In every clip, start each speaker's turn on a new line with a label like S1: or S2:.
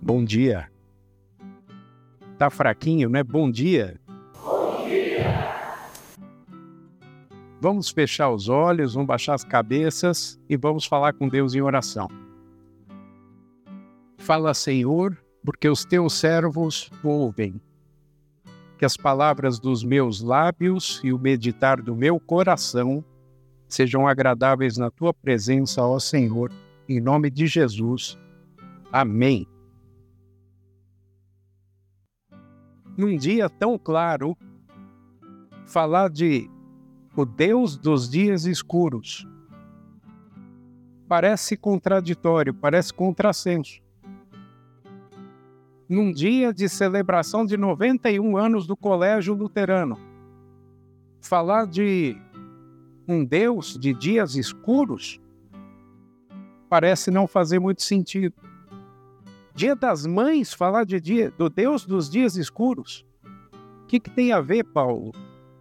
S1: Bom dia. Tá fraquinho, né? Bom dia.
S2: Bom dia.
S1: Vamos fechar os olhos, vamos baixar as cabeças e vamos falar com Deus em oração. Fala, Senhor, porque os teus servos ouvem. Que as palavras dos meus lábios e o meditar do meu coração sejam agradáveis na tua presença, ó Senhor, em nome de Jesus. Amém. Num dia tão claro, falar de o Deus dos dias escuros parece contraditório, parece contrassenso. Num dia de celebração de 91 anos do Colégio Luterano, falar de um Deus de dias escuros parece não fazer muito sentido. Dia das Mães, falar do Deus dos dias escuros. O que tem a ver, Paulo?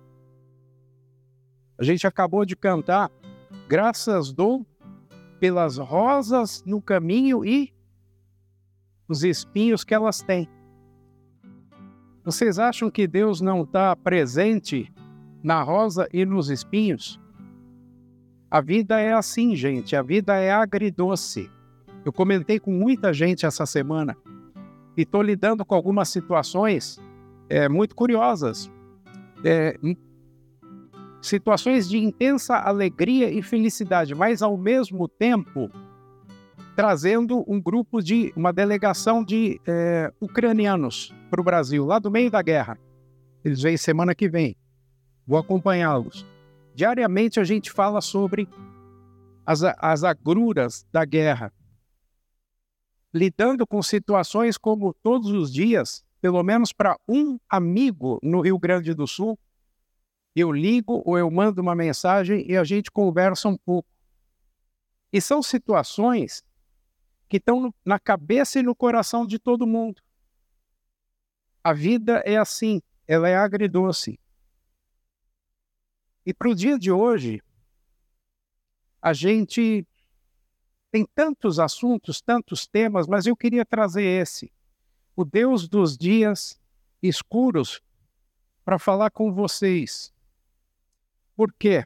S1: A gente acabou de cantar graças dou pelas rosas no caminho e os espinhos que elas têm. Vocês acham que Deus não está presente na rosa e nos espinhos? A vida é assim, gente. A vida é agridoce. Eu comentei com muita gente essa semana e estou lidando com algumas situações muito curiosas. Situações de intensa alegria e felicidade, mas ao mesmo tempo trazendo uma delegação de ucranianos para o Brasil, lá do meio da guerra. Eles vêm semana que vem. Vou acompanhá-los. Diariamente a gente fala sobre as agruras da guerra, lidando com situações como todos os dias, pelo menos para um amigo no Rio Grande do Sul, eu ligo ou eu mando uma mensagem e a gente conversa um pouco. E são situações que estão na cabeça e no coração de todo mundo. A vida é assim, ela é agridoce. E para o dia de hoje, a gente tem tantos assuntos, tantos temas, mas eu queria trazer esse, o Deus dos dias escuros, para falar com vocês. Por quê?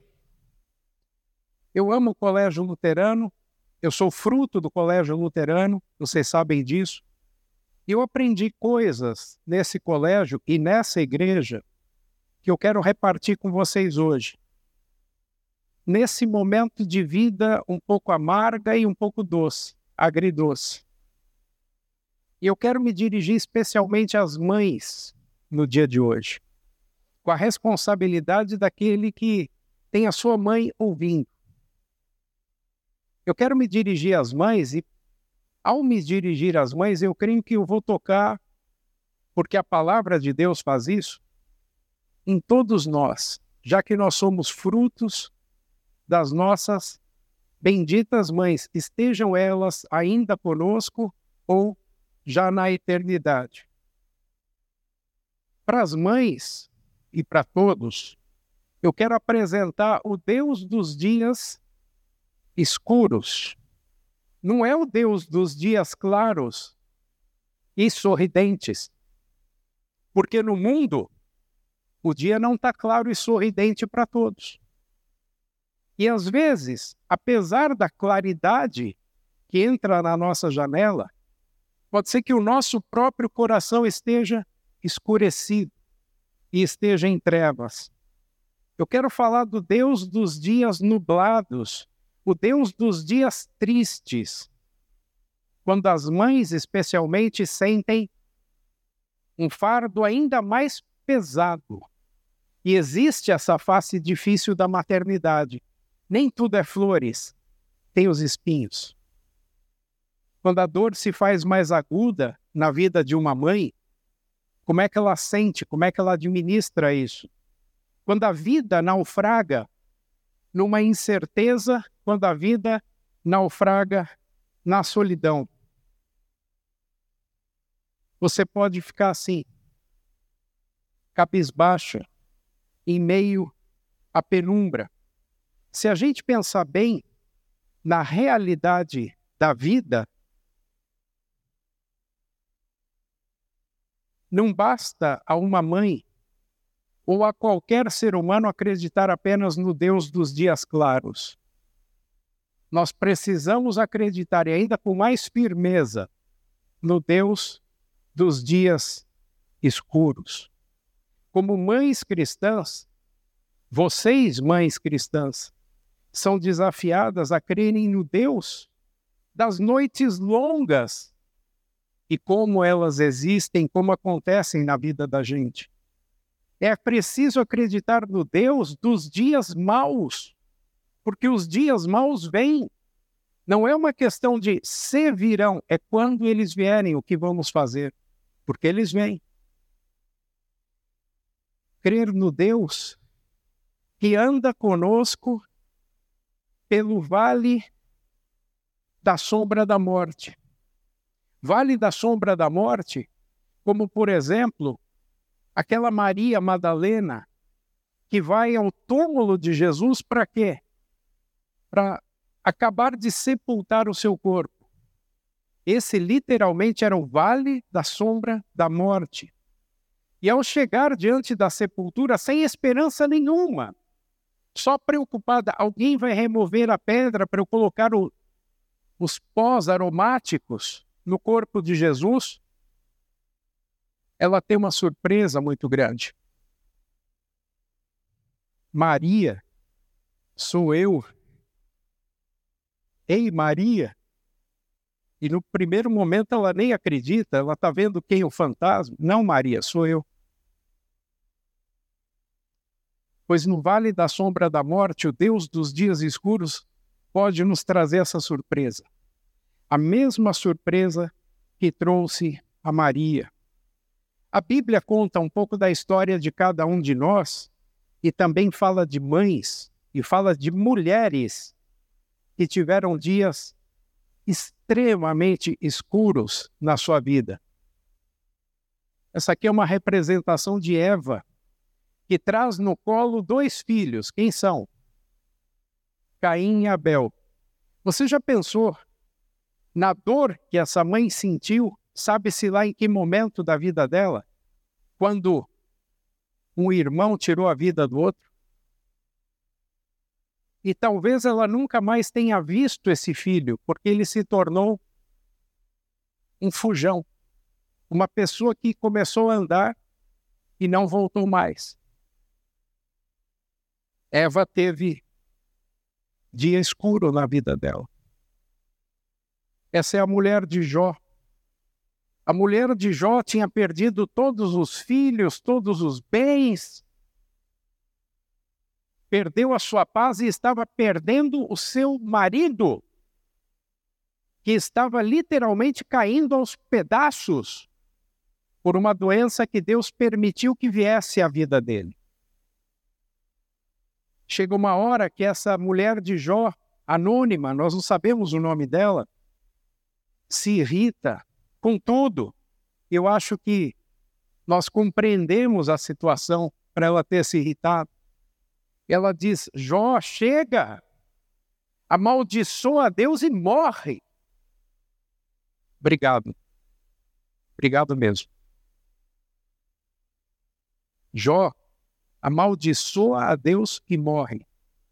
S1: Eu amo o Colégio Luterano, eu sou fruto do Colégio Luterano, vocês sabem disso. E eu aprendi coisas nesse colégio e nessa igreja que eu quero repartir com vocês hoje. Nesse momento de vida um pouco amarga e um pouco doce, agridoce. E eu quero me dirigir especialmente às mães no dia de hoje, com a responsabilidade daquele que tem a sua mãe ouvindo. Eu quero me dirigir às mães e, ao me dirigir às mães, eu creio que eu vou tocar, porque a palavra de Deus faz isso, em todos nós, já que nós somos frutos das nossas benditas mães, estejam elas ainda conosco ou já na eternidade. Para as mães e para todos, eu quero apresentar o Deus dos dias escuros. Não é o Deus dos dias claros e sorridentes. Porque no mundo, o dia não está claro e sorridente para todos. E às vezes, apesar da claridade que entra na nossa janela, pode ser que o nosso próprio coração esteja escurecido e esteja em trevas. Eu quero falar do Deus dos dias nublados, o Deus dos dias tristes, quando as mães especialmente sentem um fardo ainda mais pesado. E existe essa face difícil da maternidade. Nem tudo é flores, tem os espinhos. Quando a dor se faz mais aguda na vida de uma mãe, como é que ela sente, como é que ela administra isso? Quando a vida naufraga numa incerteza, quando a vida naufraga na solidão. Você pode ficar assim, cabisbaixa, em meio à penumbra. Se a gente pensar bem na realidade da vida, Não basta a uma mãe ou a qualquer ser humano acreditar apenas no Deus dos dias claros. Nós precisamos acreditar, e ainda com mais firmeza, no Deus dos dias escuros. Como mães cristãs, vocês, mães cristãs, são desafiadas a crerem no Deus das noites longas e como elas existem, como acontecem na vida da gente. É preciso acreditar no Deus dos dias maus, porque os dias maus vêm. Não é uma questão de se virão, é quando eles vierem o que vamos fazer, porque eles vêm. Crer no Deus que anda conosco pelo vale da sombra da morte. Vale da sombra da morte, como por exemplo, aquela Maria Madalena que vai ao túmulo de Jesus para quê? Para acabar de sepultar o seu corpo. Esse literalmente era o vale da sombra da morte. E ao chegar diante da sepultura, sem esperança nenhuma, só preocupada, alguém vai remover a pedra para eu colocar os pós aromáticos no corpo de Jesus? Ela tem uma surpresa muito grande. Maria, sou eu. Ei, Maria. E no primeiro momento ela nem acredita, ela está vendo quem é o fantasma. Não, Maria, sou eu. Pois no vale da sombra da morte, o Deus dos dias escuros pode nos trazer essa surpresa. A mesma surpresa que trouxe a Maria. A Bíblia conta um pouco da história de cada um de nós e também fala de mães e fala de mulheres que tiveram dias extremamente escuros na sua vida. Essa aqui é uma representação de Eva, que traz no colo 2 filhos. Quem são? Caim e Abel. Você já pensou na dor que essa mãe sentiu? Sabe-se lá em que momento da vida dela? Quando um irmão tirou a vida do outro? E talvez ela nunca mais tenha visto esse filho, porque ele se tornou um fujão. Uma pessoa que começou a andar e não voltou mais. Eva teve dia escuro na vida dela. Essa é a mulher de Jó. A mulher de Jó tinha perdido todos os filhos, todos os bens, perdeu a sua paz e estava perdendo o seu marido, que estava literalmente caindo aos pedaços por uma doença que Deus permitiu que viesse à vida dele. Chega uma hora que essa mulher de Jó, anônima, nós não sabemos o nome dela, se irrita com tudo. Eu acho que nós compreendemos a situação para ela ter se irritado. Ela diz: Jó, chega, amaldiçoa a Deus e morre. Obrigado. Obrigado mesmo. Jó, amaldiçoa a Deus e morre.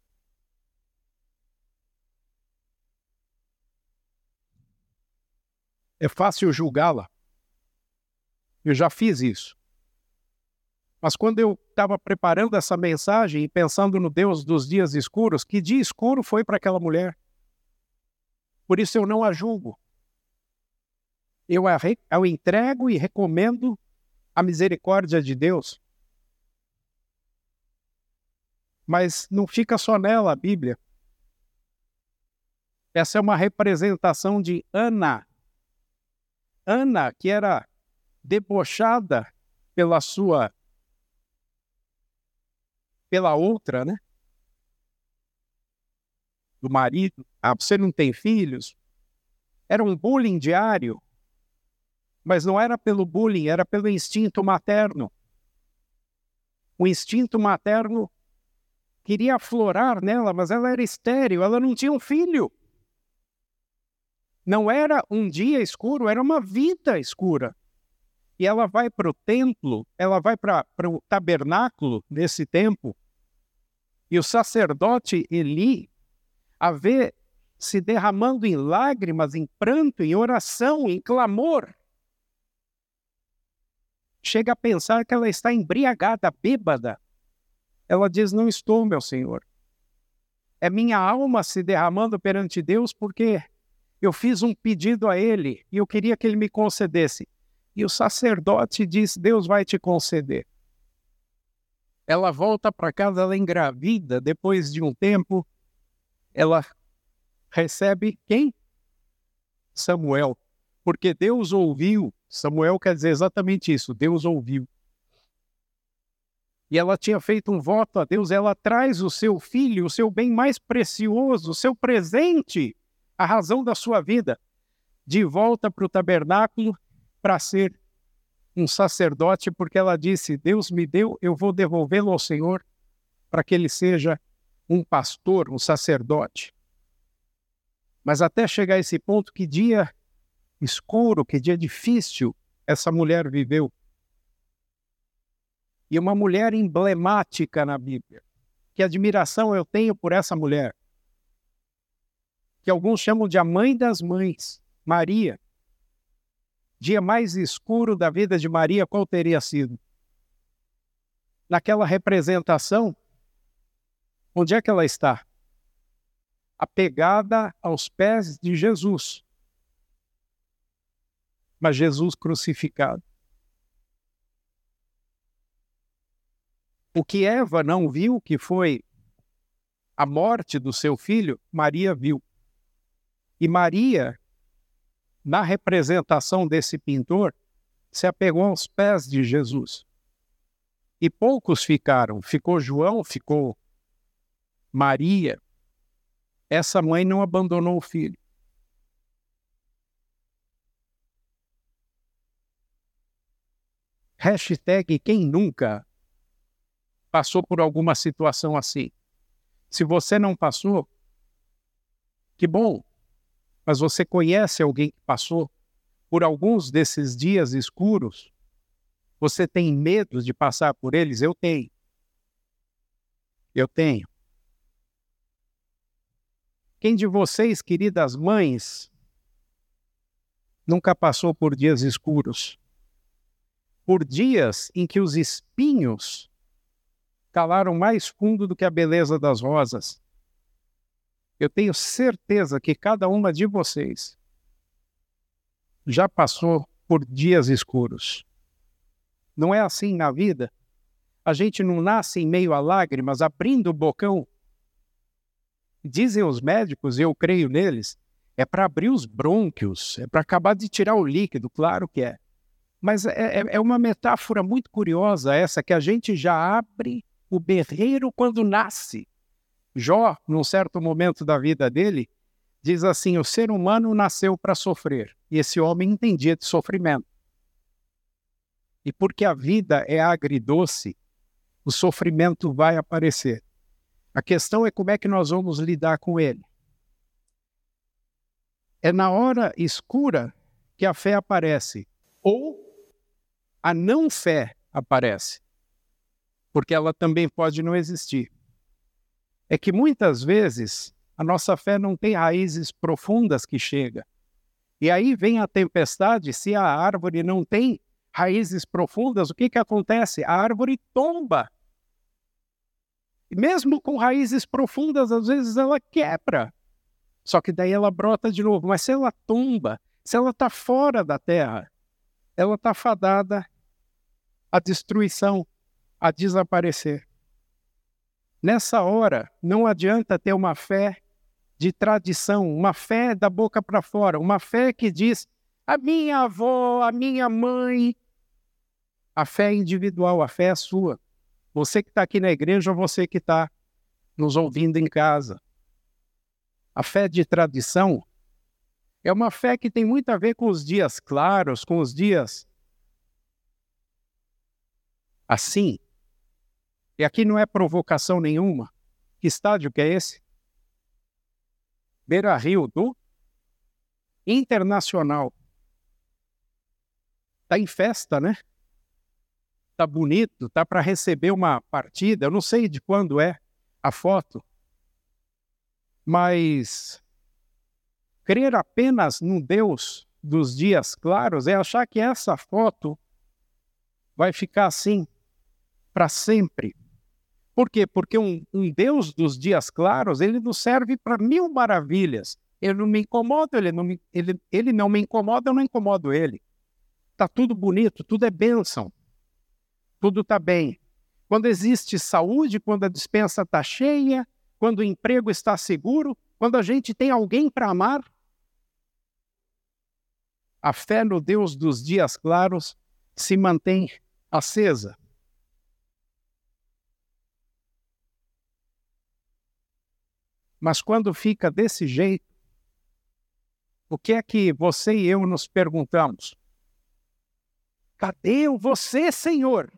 S1: É fácil julgá-la. Eu já fiz isso. Mas quando eu estava preparando essa mensagem e pensando no Deus dos dias escuros, que dia escuro foi para aquela mulher? Por isso eu não a julgo. Eu entrego e recomendo a misericórdia de Deus. Mas não fica só nela a Bíblia. Essa é uma representação de Ana. Ana, que era debochada pela outra, né? Do marido. Ah, você não tem filhos? Era um bullying diário. Mas não era pelo bullying, era pelo instinto materno. O instinto materno queria aflorar nela, mas ela era estéril, ela não tinha um filho. Não era um dia escuro, era uma vida escura. e ela vai para o templo, ela vai para o tabernáculo nesse tempo, e o sacerdote Eli a vê se derramando em lágrimas, em pranto, em oração, em clamor. Chega a pensar que ela está embriagada, bêbada. Ela diz: não estou, meu Senhor. É minha alma se derramando perante Deus porque eu fiz um pedido a Ele e eu queria que Ele me concedesse. E o sacerdote diz: Deus vai te conceder. Ela volta para casa, ela é engravida. Depois de um tempo, ela recebe quem? Samuel. Porque Deus ouviu. Samuel quer dizer exatamente isso, Deus ouviu. E ela tinha feito um voto a Deus, ela traz o seu filho, o seu bem mais precioso, o seu presente, a razão da sua vida, de volta para o tabernáculo para ser um sacerdote, porque ela disse: Deus me deu, eu vou devolvê-lo ao Senhor para que ele seja um pastor, um sacerdote. Mas até chegar a esse ponto, que dia escuro, que dia difícil essa mulher viveu. E uma mulher emblemática na Bíblia. Que admiração eu tenho por essa mulher. Que alguns chamam de a mãe das mães, Maria. Dia mais escuro da vida de Maria, qual teria sido? Naquela representação, onde é que ela está? Apegada aos pés de Jesus. Mas Jesus crucificado. O que Eva não viu, que foi a morte do seu filho, Maria viu. E Maria, na representação desse pintor, se apegou aos pés de Jesus. E poucos ficaram. Ficou João, ficou Maria. Essa mãe não abandonou o filho. Hashtag quem nunca passou por alguma situação assim. Se você não passou, que bom. Mas você conhece alguém que passou por alguns desses dias escuros? Você tem medo de passar por eles? Eu tenho. Eu tenho. Quem de vocês, queridas mães, nunca passou por dias escuros? Por dias em que os espinhos calaram mais fundo do que a beleza das rosas. Eu tenho certeza que cada uma de vocês já passou por dias escuros. Não é assim na vida? A gente não nasce em meio a lágrimas, abrindo o bocão. Dizem os médicos, e eu creio neles, é para abrir os brônquios, é para acabar de tirar o líquido, claro que é. Mas é uma metáfora muito curiosa essa, que a gente já abre o berreiro quando nasce. Jó, num certo momento da vida dele, diz assim: o ser humano nasceu para sofrer. E esse homem entendia de sofrimento. E porque a vida é agridoce, o sofrimento vai aparecer. A questão é como é que nós vamos lidar com ele. É na hora escura que a fé aparece. Ou a não fé aparece. Porque ela também pode não existir. É que muitas vezes a nossa fé não tem raízes profundas que chegam. E aí vem a tempestade, se a árvore não tem raízes profundas, o que acontece? A árvore tomba. E mesmo com raízes profundas, às vezes ela quebra. Só que daí ela brota de novo. Mas se ela tomba, se ela está fora da terra, ela está fadada à destruição, a desaparecer. Nessa hora, não adianta ter uma fé de tradição, uma fé da boca para fora, uma fé que diz: a minha avó, a minha mãe. A fé é individual, a fé é sua. Você que está aqui na igreja ou você que está nos ouvindo em casa. A fé de tradição é uma fé que tem muito a ver com os dias claros, com os dias assim. E aqui não é provocação nenhuma. Que estádio que é esse? Beira-Rio do Internacional. Está em festa, né? Está bonito, está para receber uma partida. Eu não sei de quando é a foto, mas crer apenas no Deus dos dias claros é achar que essa foto vai ficar assim para sempre. Por quê? Porque um Deus dos dias claros, ele nos serve para mil maravilhas. Eu não me incomodo, ele não me incomoda, eu não incomodo ele. Está tudo bonito, tudo é bênção. Tudo está bem. Quando existe saúde, quando a despensa está cheia, quando o emprego está seguro, quando a gente tem alguém para amar, a fé no Deus dos dias claros se mantém acesa. Mas quando fica desse jeito, o que é que você e eu nos perguntamos? Cadê você, Senhor?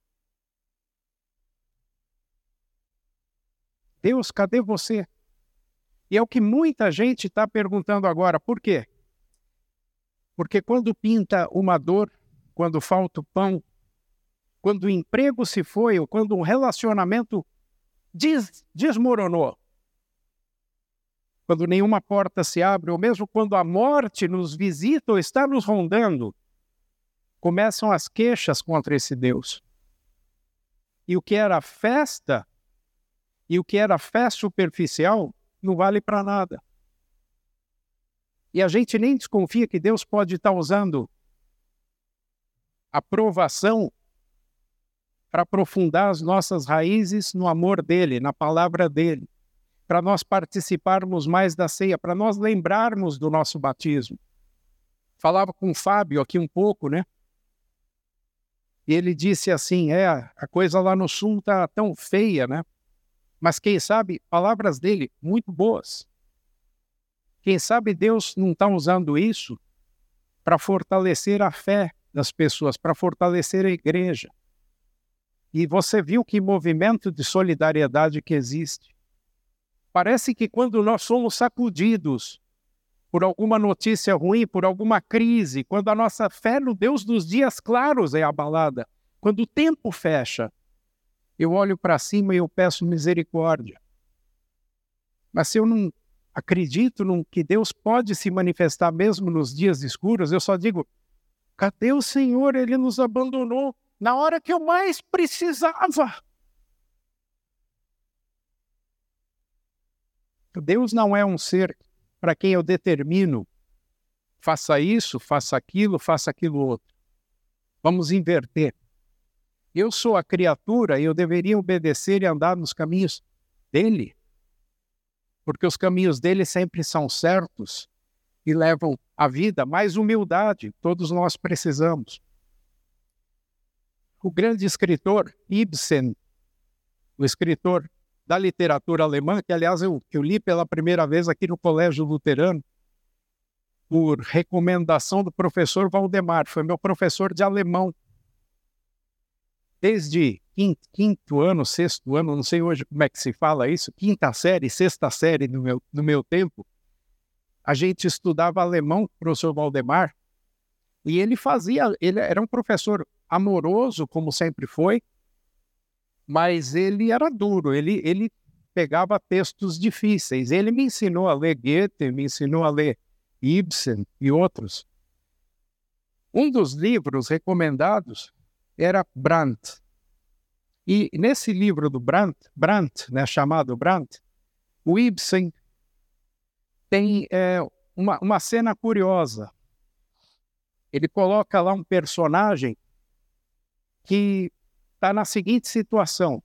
S1: Deus, cadê você? E é o que muita gente está perguntando agora. Por quê? Porque quando pinta uma dor, quando falta o pão, quando o emprego se foi, ou quando um relacionamento desmoronou, quando nenhuma porta se abre, ou mesmo quando a morte nos visita ou está nos rondando, começam as queixas contra esse Deus. E o que era festa, e o que era fé superficial, não vale para nada. E a gente nem desconfia que Deus pode estar usando a provação para aprofundar as nossas raízes no amor dele, na palavra dele, para nós participarmos mais da ceia, para nós lembrarmos do nosso batismo. Falava com o Fábio aqui um pouco, né? E ele disse assim, a coisa lá no sul está tão feia, né? Mas quem sabe, palavras dele muito boas. Quem sabe Deus não está usando isso para fortalecer a fé das pessoas, para fortalecer a igreja. E você viu que movimento de solidariedade que existe. Parece que quando nós somos sacudidos por alguma notícia ruim, por alguma crise, quando a nossa fé no Deus dos dias claros é abalada, quando o tempo fecha, eu olho para cima e eu peço misericórdia. Mas se eu não acredito que Deus pode se manifestar mesmo nos dias escuros, eu só digo, cadê o Senhor? Ele nos abandonou na hora que eu mais precisava. Deus não é um ser para quem eu determino, faça isso, faça aquilo outro. Vamos inverter. Eu sou a criatura e eu deveria obedecer e andar nos caminhos dele. Porque os caminhos dele sempre são certos e levam à vida mais humildade. Todos nós precisamos. O grande escritor Ibsen, o escritor da literatura alemã, que aliás eu li pela primeira vez aqui no Colégio Luterano, por recomendação do professor Valdemar, foi meu professor de alemão. Desde quinto ano, sexto ano, não sei hoje como é que se fala isso, quinta série, sexta série no meu tempo, a gente estudava alemão, professor Valdemar, e ele era um professor amoroso, como sempre foi, mas ele era duro, ele pegava textos difíceis. Ele me ensinou a ler Goethe, me ensinou a ler Ibsen e outros. Um dos livros recomendados era Brandt. E nesse livro do Brandt, né, chamado Brandt, o Ibsen tem uma cena curiosa. Ele coloca lá um personagem que está na seguinte situação.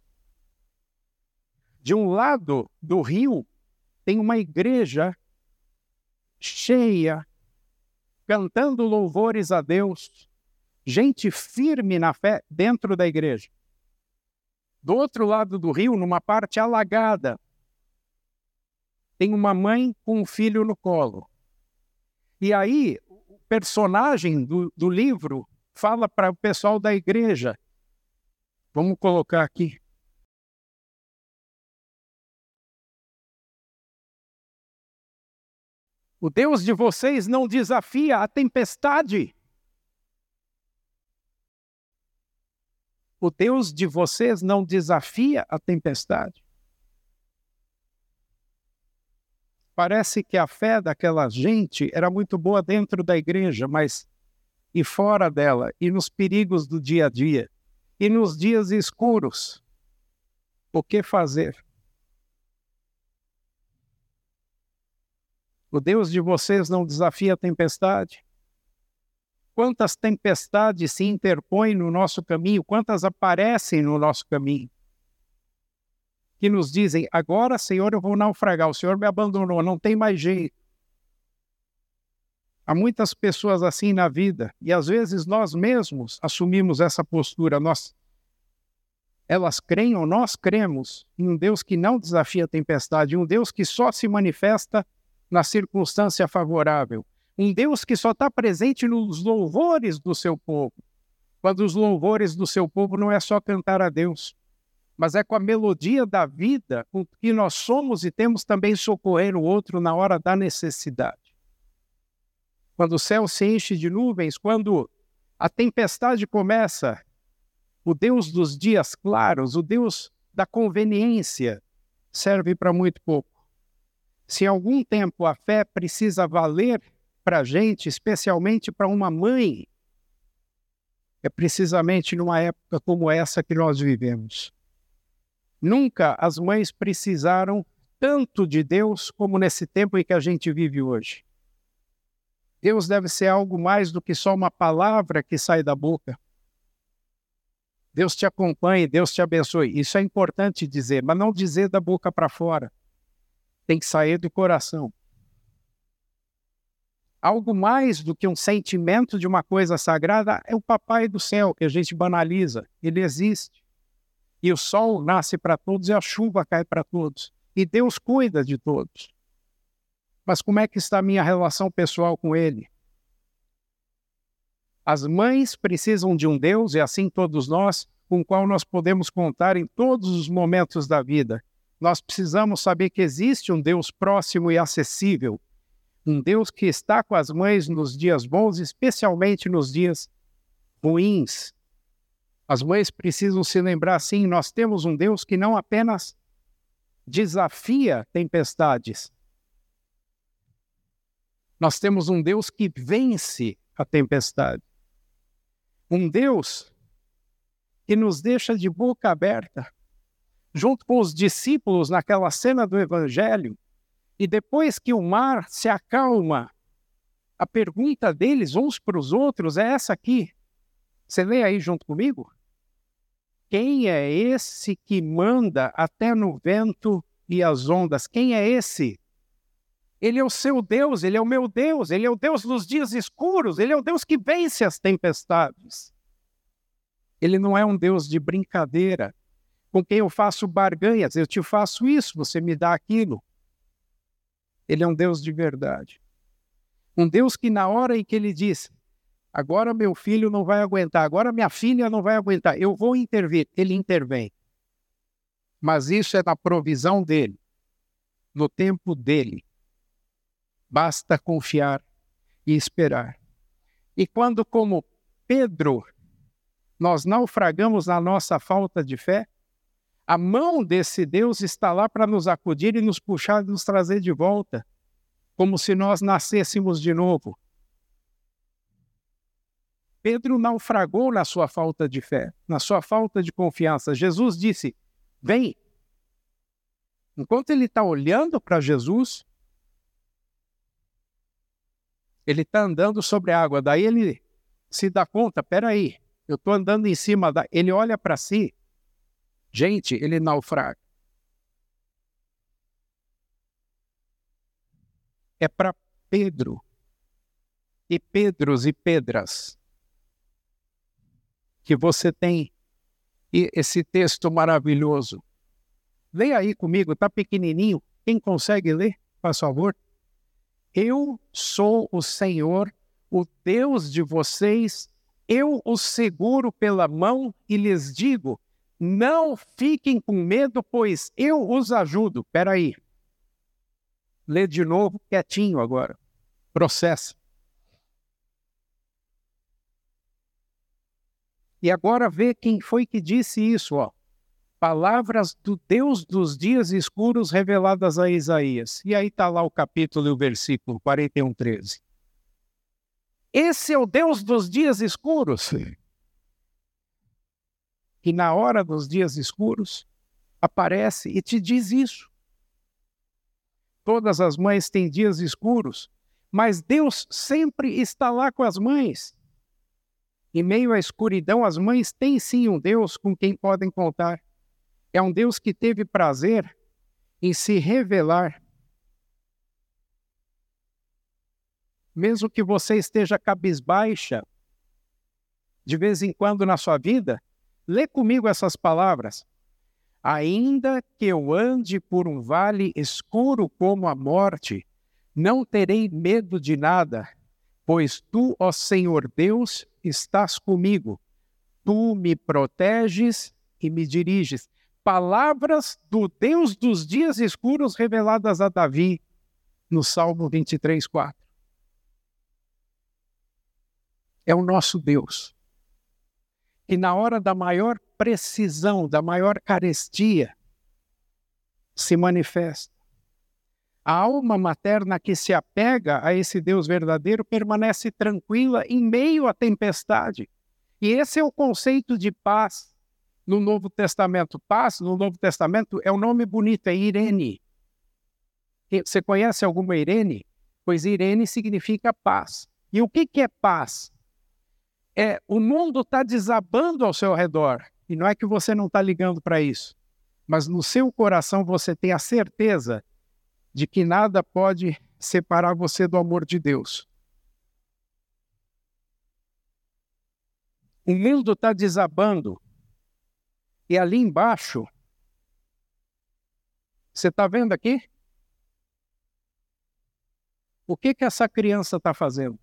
S1: De um lado do rio tem uma igreja cheia, cantando louvores a Deus, gente firme na fé dentro da igreja. Do outro lado do rio, numa parte alagada, tem uma mãe com um filho no colo. E aí, o personagem do livro fala para o pessoal da igreja. Vamos colocar aqui. O Deus de vocês não desafia a tempestade. O Deus de vocês não desafia a tempestade? Parece que a fé daquela gente era muito boa dentro da igreja, mas e fora dela, e nos perigos do dia a dia, e nos dias escuros, o que fazer? O Deus de vocês não desafia a tempestade? Quantas tempestades se interpõem no nosso caminho, quantas aparecem no nosso caminho, que nos dizem, agora, Senhor, eu vou naufragar, o Senhor me abandonou, não tem mais jeito. Há muitas pessoas assim na vida, e às vezes nós mesmos assumimos essa postura. Elas creem ou nós cremos em um Deus que não desafia a tempestade, um Deus que só se manifesta na circunstância favorável, um Deus que só está presente nos louvores do seu povo, quando os louvores do seu povo não é só cantar a Deus, mas é com a melodia da vida com que nós somos e temos também socorrer o outro na hora da necessidade. Quando o céu se enche de nuvens, quando a tempestade começa, o Deus dos dias claros, o Deus da conveniência, serve para muito pouco. Se em algum tempo a fé precisa valer para a gente, especialmente para uma mãe, é precisamente numa época como essa que nós vivemos. Nunca as mães precisaram tanto de Deus como nesse tempo em que a gente vive hoje. Deus deve ser algo mais do que só uma palavra que sai da boca. Deus te acompanhe, Deus te abençoe. Isso é importante dizer, mas não dizer da boca para fora. Tem que sair do coração. Algo mais do que um sentimento de uma coisa sagrada é o Papai do céu, que a gente banaliza. Ele existe. E o sol nasce para todos e a chuva cai para todos. E Deus cuida de todos. Mas como é que está a minha relação pessoal com Ele? As mães precisam de um Deus, e assim todos nós, com o qual nós podemos contar em todos os momentos da vida. Nós precisamos saber que existe um Deus próximo e acessível, um Deus que está com as mães nos dias bons, especialmente nos dias ruins. As mães precisam se lembrar, sim, nós temos um Deus que não apenas desafia tempestades, nós temos um Deus que vence a tempestade. Um Deus que nos deixa de boca aberta, junto com os discípulos naquela cena do Evangelho, e depois que o mar se acalma, a pergunta deles uns para os outros é essa aqui. Você lê aí junto comigo? Quem é esse que manda até no vento e as ondas? Quem é esse? Ele é o seu Deus, Ele é o meu Deus, Ele é o Deus dos dias escuros, Ele é o Deus que vence as tempestades. Ele não é um Deus de brincadeira, com quem eu faço barganhas, eu te faço isso, você me dá aquilo. Ele é um Deus de verdade. Um Deus que na hora em que Ele diz, agora meu filho não vai aguentar, agora minha filha não vai aguentar, eu vou intervir, Ele intervém. Mas isso é na provisão dEle, no tempo dEle. Basta confiar e esperar. E quando, como Pedro, nós naufragamos na nossa falta de fé, a mão desse Deus está lá para nos acudir e nos puxar e nos trazer de volta, como se nós nascêssemos de novo. Pedro naufragou na sua falta de fé, na sua falta de confiança. Jesus disse, vem. Enquanto ele está olhando para Jesus, ele está andando sobre a água, daí ele se dá conta, peraí, eu estou andando em cima, ele olha para si, gente, ele naufraga. É para Pedro, e Pedros e Pedras, que você tem esse texto maravilhoso. Leia aí comigo, está pequenininho, quem consegue ler, por favor? Eu sou o Senhor, o Deus de vocês, eu os seguro pela mão e lhes digo, não fiquem com medo, pois eu os ajudo. Espera aí. Lê de novo, quietinho agora. Processa. E agora vê quem foi que disse isso, ó. Palavras do Deus dos dias escuros reveladas a Isaías. E aí está lá o capítulo e o versículo 41:13. Esse é o Deus dos dias escuros. Que na hora dos dias escuros aparece e te diz isso. Todas as mães têm dias escuros, mas Deus sempre está lá com as mães. Em meio à escuridão, as mães têm sim um Deus com quem podem contar. É um Deus que teve prazer em se revelar. Mesmo que você esteja cabisbaixa, de vez em quando na sua vida, lê comigo essas palavras. Ainda que eu ande por um vale escuro como a morte, não terei medo de nada, pois tu, ó Senhor Deus, estás comigo. Tu me proteges e me diriges. Palavras do Deus dos dias escuros reveladas a Davi, no Salmo 23:4. É o nosso Deus, que na hora da maior precisão, da maior carestia, se manifesta. A alma materna que se apega a esse Deus verdadeiro permanece tranquila em meio à tempestade. E esse é o conceito de paz no Novo Testamento. Paz, no Novo Testamento, é um nome bonito, é Irene. Você conhece alguma Irene? Pois Irene significa paz. E o que é paz? O mundo está desabando ao seu redor. E não é que você não está ligando para isso. Mas no seu coração você tem a certeza de que nada pode separar você do amor de Deus. O mundo está desabando. E ali embaixo, você está vendo aqui? O que essa criança está fazendo?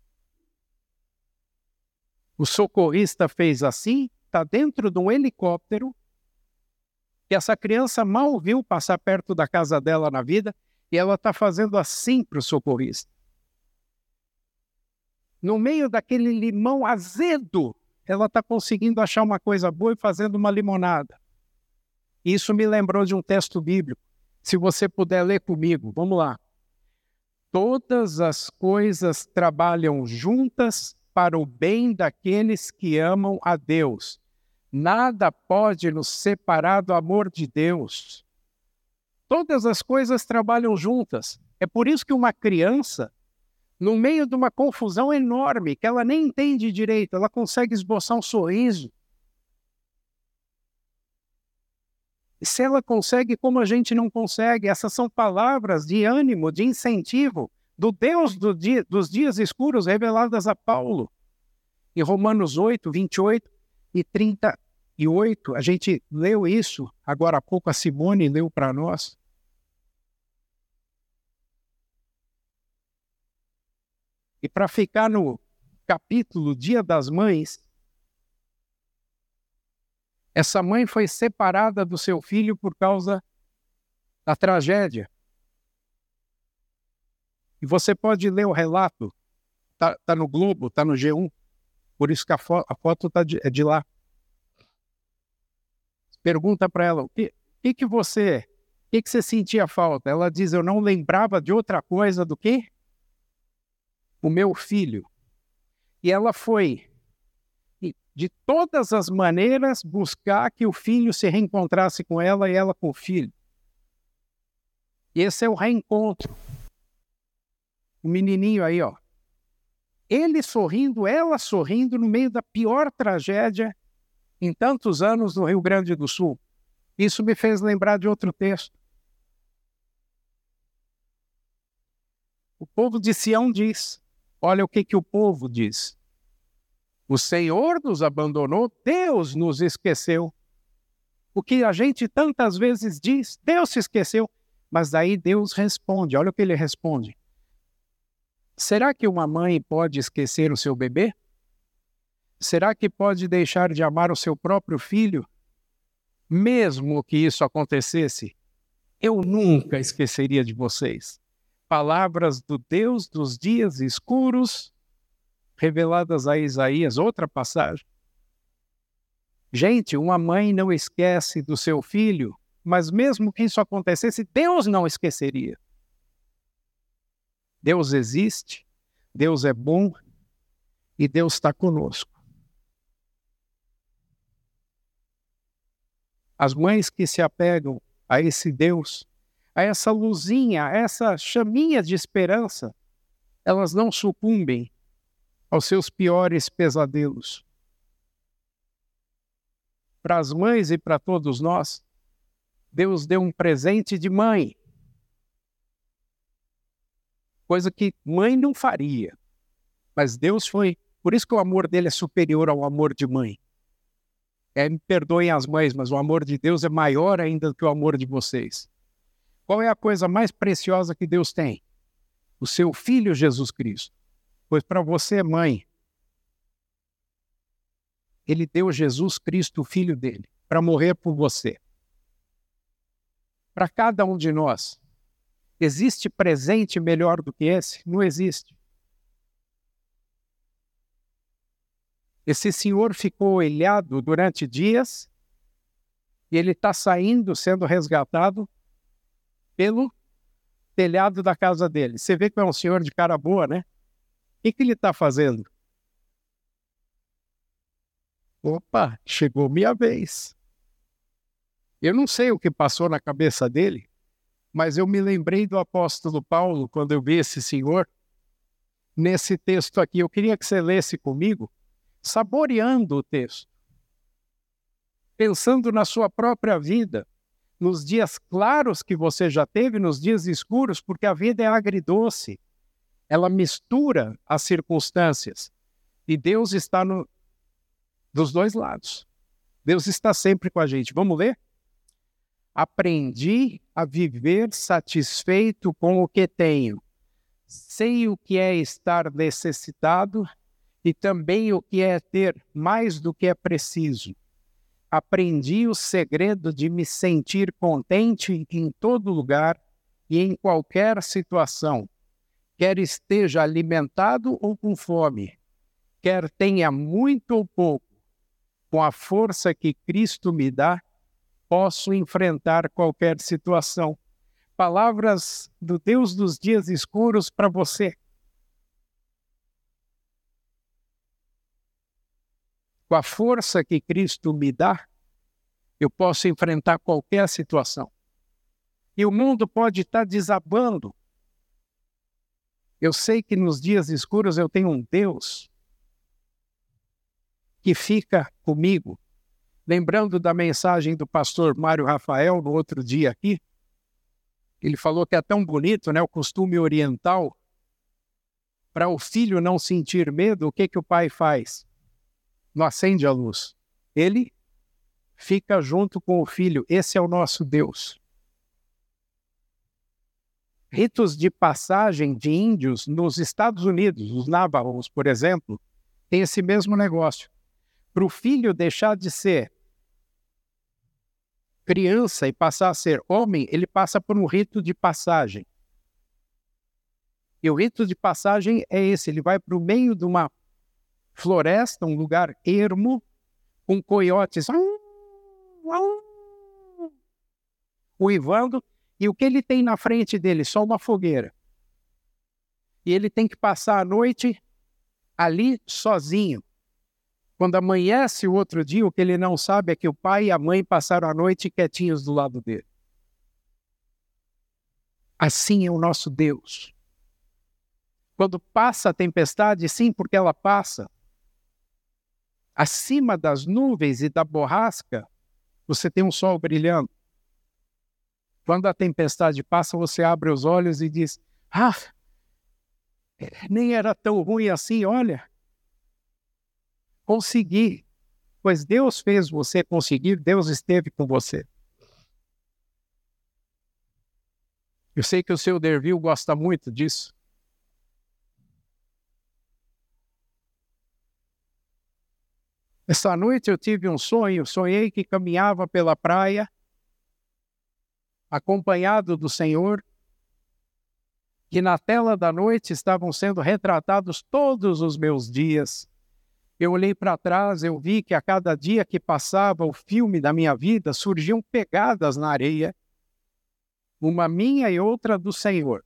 S1: O socorrista fez assim, está dentro de um helicóptero, e essa criança mal viu passar perto da casa dela na vida, e ela está fazendo assim para o socorrista. No meio daquele limão azedo, ela está conseguindo achar uma coisa boa e fazendo uma limonada. Isso me lembrou de um texto bíblico. Se você puder ler comigo, vamos lá. Todas as coisas trabalham juntas para o bem daqueles que amam a Deus. Nada pode nos separar do amor de Deus. Todas as coisas trabalham juntas. É por isso que uma criança, no meio de uma confusão enorme, que ela nem entende direito, ela consegue esboçar um sorriso. E se ela consegue, como a gente não consegue? Essas são palavras de ânimo, de incentivo, do Deus dos dias escuros reveladas a Paulo. Em Romanos 8, 28 e 38, a gente leu isso, agora há pouco a Simone leu para nós. E para ficar no capítulo Dia das Mães, essa mãe foi separada do seu filho por causa da tragédia. E você pode ler o relato, tá no Globo, está no G1, por isso que a foto é de lá. Pergunta para ela, o que você sentia falta? Ela diz, eu não lembrava de outra coisa do que o meu filho. E ela foi, de todas as maneiras, buscar que o filho se reencontrasse com ela e ela com o filho. E esse é o reencontro. O menininho aí, ó. Ele sorrindo, ela sorrindo, no meio da pior tragédia em tantos anos no Rio Grande do Sul. Isso me fez lembrar de outro texto. O povo de Sião diz, olha o que o povo diz. O Senhor nos abandonou, Deus nos esqueceu. O que a gente tantas vezes diz, Deus se esqueceu. Mas daí Deus responde, olha o que ele responde. Será que uma mãe pode esquecer o seu bebê? Será que pode deixar de amar o seu próprio filho? Mesmo que isso acontecesse, eu nunca esqueceria de vocês. Palavras do Deus dos dias escuros, reveladas a Isaías, outra passagem. Gente, uma mãe não esquece do seu filho, mas mesmo que isso acontecesse, Deus não esqueceria. Deus existe, Deus é bom e Deus está conosco. As mães que se apegam a esse Deus, a essa luzinha, a essa chaminha de esperança, elas não sucumbem aos seus piores pesadelos. Para as mães e para todos nós, Deus deu um presente de mãe. Coisa que mãe não faria. Mas Deus foi. Por isso que o amor dele é superior ao amor de mãe. Me perdoem as mães, mas o amor de Deus é maior ainda do que o amor de vocês. Qual é a coisa mais preciosa que Deus tem? O seu Filho Jesus Cristo. Pois para você, mãe, Ele deu Jesus Cristo, o Filho dele, para morrer por você. Para cada um de nós, existe presente melhor do que esse? Não existe. Esse senhor ficou ilhado durante dias e ele está saindo, sendo resgatado pelo telhado da casa dele. Você vê que é um senhor de cara boa, né? O que ele está fazendo? Opa, chegou minha vez. Eu não sei o que passou na cabeça dele, mas eu me lembrei do apóstolo Paulo quando eu vi esse senhor nesse texto aqui. Eu queria que você lesse comigo, saboreando o texto, pensando na sua própria vida, nos dias claros que você já teve, nos dias escuros, porque a vida é agridoce, ela mistura as circunstâncias e Deus está dos dois lados. Deus está sempre com a gente. Vamos ler? Aprendi a viver satisfeito com o que tenho. Sei o que é estar necessitado e também o que é ter mais do que é preciso. Aprendi o segredo de me sentir contente em todo lugar e em qualquer situação, quer esteja alimentado ou com fome, quer tenha muito ou pouco, com a força que Cristo me dá, posso enfrentar qualquer situação. Palavras do Deus dos dias escuros para você. Com a força que Cristo me dá, eu posso enfrentar qualquer situação. E o mundo pode estar desabando. Eu sei que nos dias escuros eu tenho um Deus que fica comigo. Lembrando da mensagem do pastor Mário Rafael no outro dia aqui, ele falou que é tão bonito, né, o costume oriental, para o filho não sentir medo, o que o pai faz? Não acende a luz. Ele fica junto com o filho. Esse é o nosso Deus. Ritos de passagem de índios nos Estados Unidos, os Navajos, por exemplo, tem esse mesmo negócio. Para o filho deixar de ser criança e passar a ser homem, ele passa por um rito de passagem. E o rito de passagem é esse, ele vai para o meio de uma floresta, um lugar ermo, com coiotes uivando, e o que ele tem na frente dele? Só uma fogueira. E ele tem que passar a noite ali sozinho. Quando amanhece o outro dia, o que ele não sabe é que o pai e a mãe passaram a noite quietinhos do lado dele. Assim é o nosso Deus. Quando passa a tempestade, sim, porque ela passa, acima das nuvens e da borrasca, você tem um sol brilhando. Quando a tempestade passa, você abre os olhos e diz, nem era tão ruim assim, olha. Consegui, pois Deus fez você conseguir, Deus esteve com você. Eu sei que o seu Dervil gosta muito disso. Essa noite eu tive um sonho, sonhei que caminhava pela praia, acompanhado do Senhor, que na tela da noite estavam sendo retratados todos os meus dias, Eu olhei para trás, eu vi que a cada dia que passava o filme da minha vida, surgiam pegadas na areia, uma minha e outra do Senhor.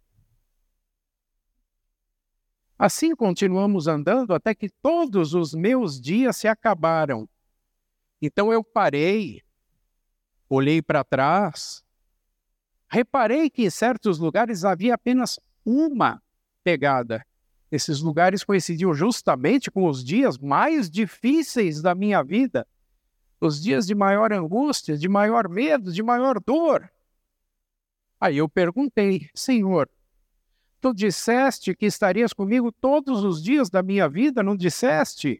S1: Assim continuamos andando até que todos os meus dias se acabaram. Então eu parei, olhei para trás, reparei que em certos lugares havia apenas uma pegada. Esses lugares coincidiam justamente com os dias mais difíceis da minha vida, os dias de maior angústia, de maior medo, de maior dor. Aí eu perguntei: Senhor, tu disseste que estarias comigo todos os dias da minha vida, não disseste?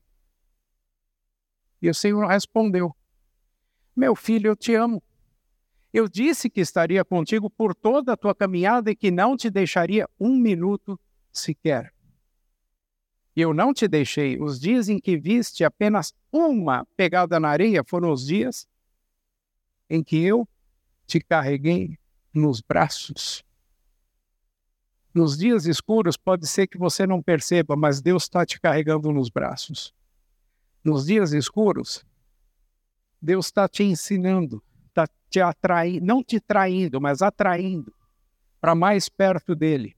S1: E o Senhor respondeu: meu filho, eu te amo. Eu disse que estaria contigo por toda a tua caminhada e que não te deixaria um minuto sequer. E eu não te deixei. Os dias em que viste apenas uma pegada na areia foram os dias em que eu te carreguei nos braços. Nos dias escuros pode ser que você não perceba, mas Deus está te carregando nos braços. Nos dias escuros, Deus está te ensinando, está te atraindo, não te traindo, mas atraindo para mais perto dele.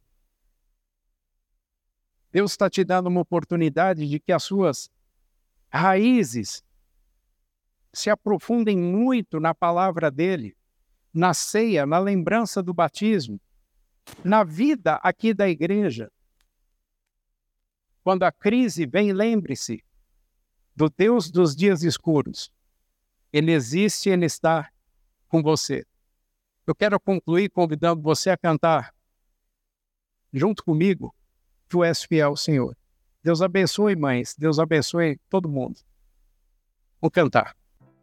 S1: Deus está te dando uma oportunidade de que as suas raízes se aprofundem muito na palavra dele, na ceia, na lembrança do batismo, na vida aqui da igreja. Quando a crise vem, lembre-se do Deus dos dias escuros. Ele existe, ele está com você. Eu quero concluir convidando você a cantar junto comigo: Tu és fiel, Senhor. Deus abençoe, mães. Deus abençoe todo mundo. Vamos cantar.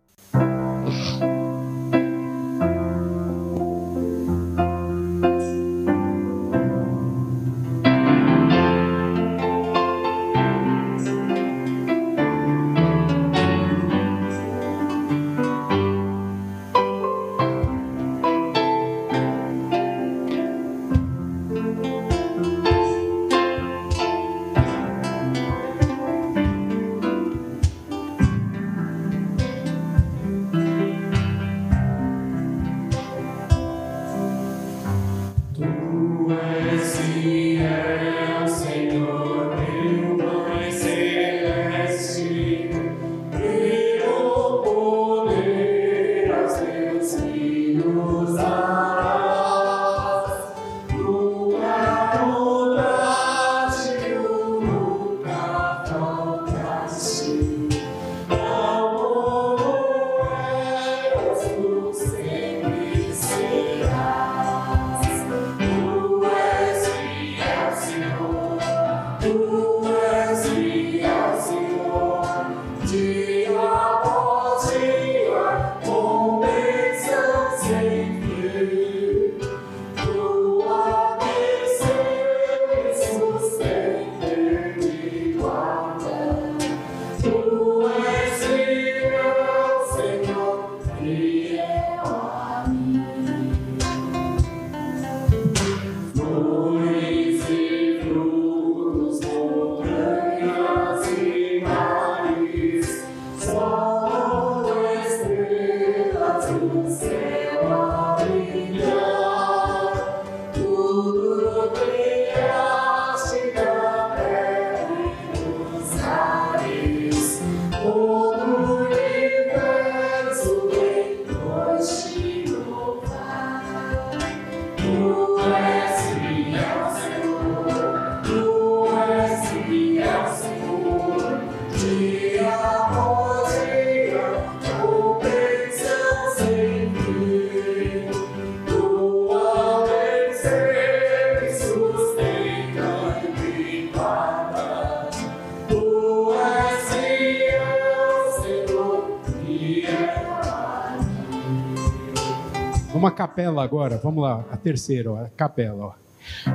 S3: Uma capela agora, vamos lá, a terceira, ó, a capela, ó.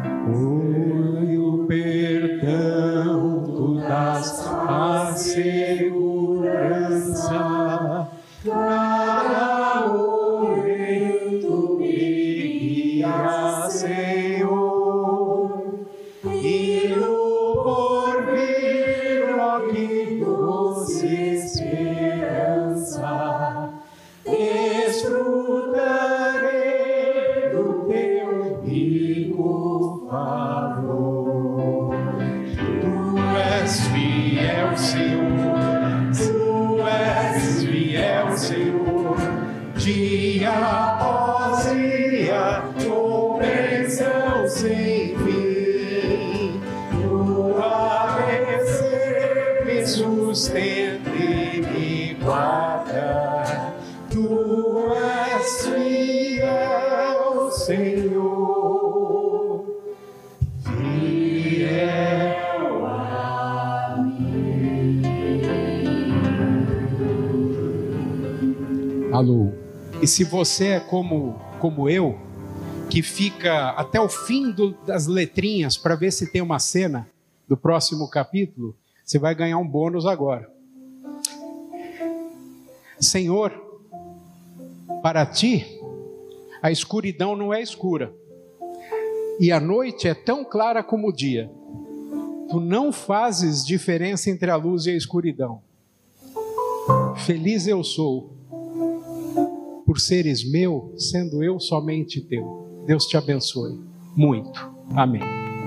S3: Foi o perdão, tu dás a segurança, cada momento me guia, Senhor, e no porvir aqui sem fim, tu amanhecer me sustenta e me guarda, tu és fiel, Senhor, fiel a mim. Alô. E se você é como eu, que fica até o fim das letrinhas para ver se tem uma cena do próximo capítulo, você vai ganhar um bônus agora. Senhor, para ti, a escuridão não é escura, e a noite é tão clara como o dia. Tu não fazes diferença entre a luz e a escuridão. Feliz eu sou por seres meu, sendo eu somente teu. Deus te abençoe muito. Amém.